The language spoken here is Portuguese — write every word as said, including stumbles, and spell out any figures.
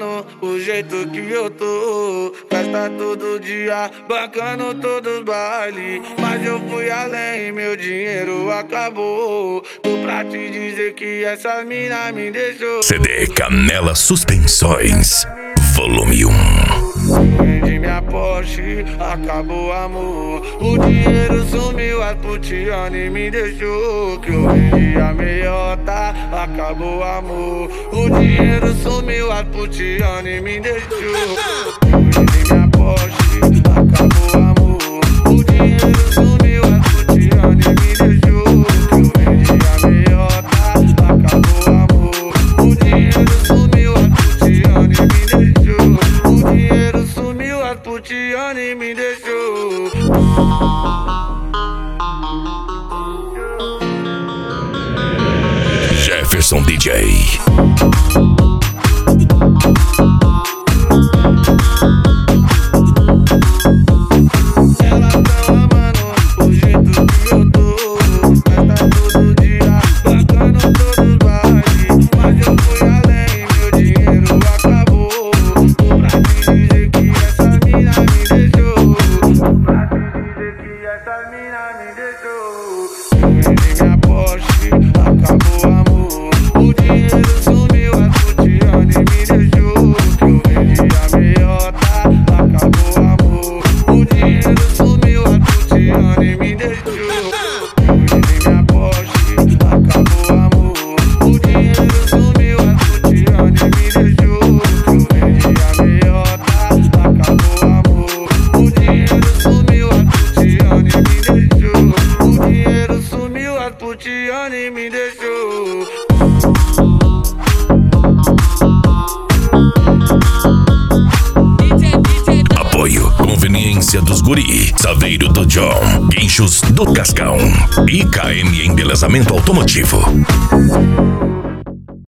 amando o jeito que eu tô. Festa todo dia, bancando todos os bailes. Mas eu fui além, meu dinheiro acabou. Tô pra te dizer que essa mina me deixou. C D Canela Suspensões, volume um. Vendi minha Porsche, acabou o amor. O dinheiro sumiu, a Putiane me deixou. Que eu vendi a meiota, acabou o amor. O dinheiro sumiu, a Putiane me deixou. Vendi minha Porsche, acabou o amor. O dinheiro sumiu, a Putiane me deixou. Que eu vendi a meiota, acabou o amor. O dinheiro sumiu, a Putiane me deixou. O dinheiro sumiu, a Putiane me deixou. Jefferson D J. Putiane me deixou. Apoio, conveniência dos guri, Saveiro do John, Guinchos do Cascão e K M Embelezamento Automotivo.